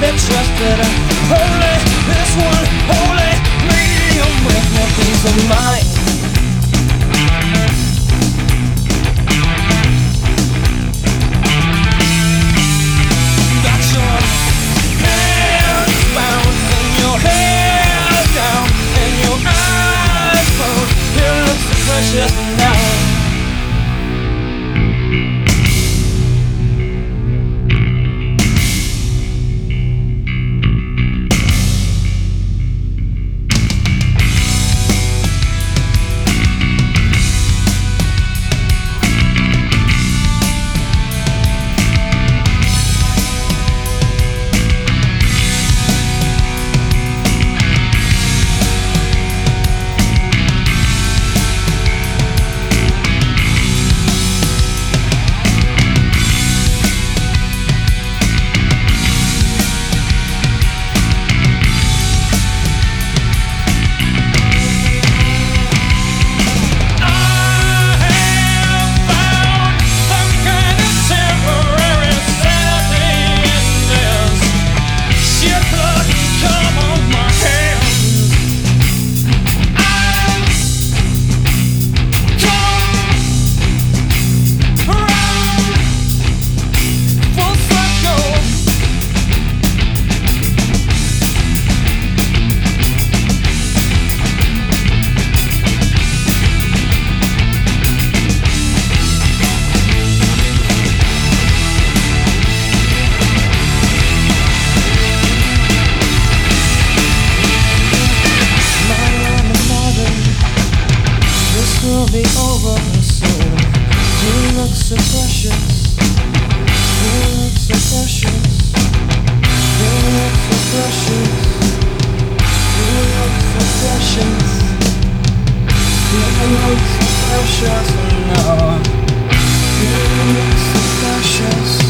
be trusted. Only this one, holy medium with no peace of mind. Got your hands bound and your hair down and your eyes closed. You look so precious now. Will be over soon. You look so precious. You look so precious. You look so precious. You look so precious. You look so precious. No. You look so precious.